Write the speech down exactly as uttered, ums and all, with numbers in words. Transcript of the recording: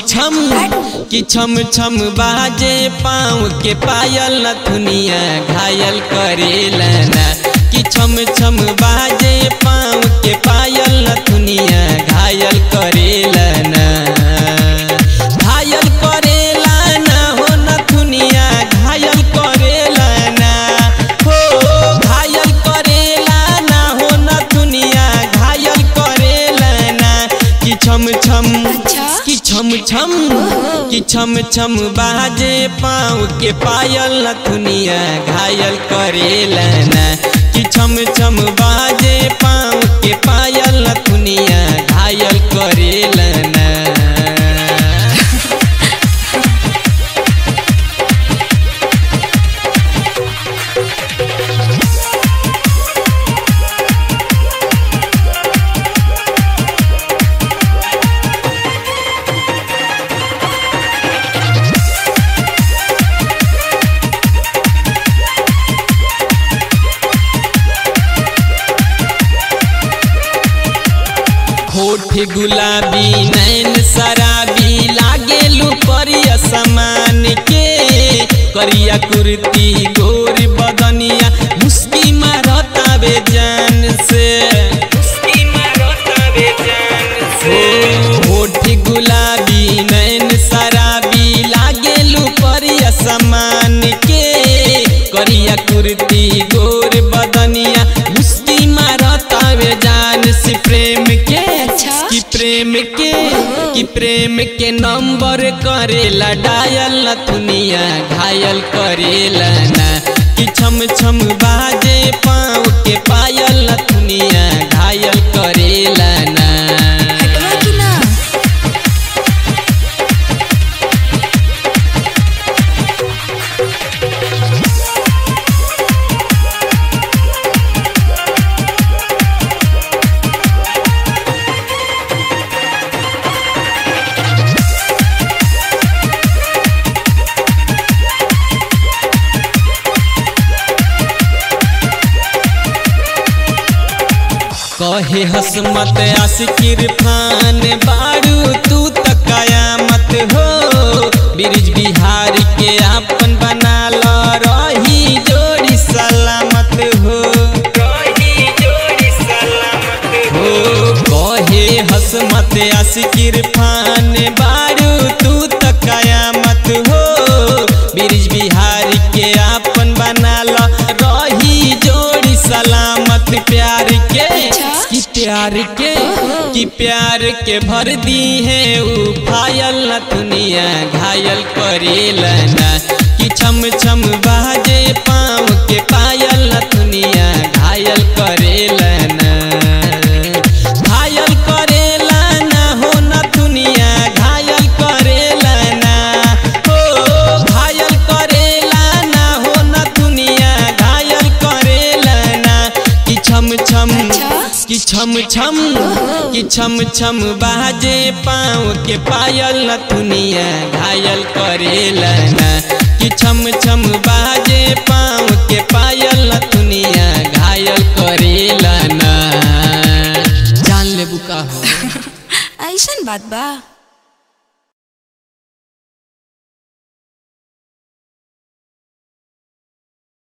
छम कि छम छम बाजे पाँव के पायल नथुनिया घायल करेला ना कि छम छम बाजे पाँव के पायल नथुनिया घायल करेला ना घायल करेला ना हो नथुनिया घायल करेला ना हो घायल करेला ना हो नथुनिया घायल करेला ना कि छम छम कि छम छम कि छम छम बाजे पाँव के पायल नथुनिया घायल करेला ना कि छम छम बाजे पाँव के पायल नथुनिया घायल करेला ना। होठ गुलाबी नैन शराबी लागे लुपरिया समान के करिया कुर्ती गोर बदनिया मुस्की मारता बे जान से मुस्की मारता बे जान से होठ गुलाबी नैन शराबी लागे लुपरिया समान के करिया कुर्ती गोर बदनिया मुस्की मारता बे जान से प्रेम के कि प्रेम के कि प्रेम के नंबर करेला डायल नथुनिया घायल करेला ना कि छम छम बाजे पाँव के पायल नथुनिया घायल करेला ना। कहे हसमत आशिकिर फान बारू तू त कयामत हो ब्रिज बिहार के आपन बना लो रही जोड़ी सलामत हो रही जोड़ी सलामत हो कहे हसमत आशिकिर फान बारू तू त कयामत हो ब्रिज बिहार के आपन बना लो रही जोड़ी सलामत प्यार के कि प्यार के कि प्यार के भर दी है उ पायल नथुनिया घायल करेला ना कि छम छम बाजे पाँव के पायल नथुनिया घायल करेला ना घायल करेला ना हो नथुनिया घायल करेला ना हो घायल करेला ना हो नथुनिया घायल करेला ना कि छम छम कि छम छम कि छम छम बाजे पाँव के पायल नथुनिया घायल करेला ना कि छम छम बाजे पाँव के पायल नथुनिया घायल करेला ना। जान ले बुका हो ऐसन बात बा।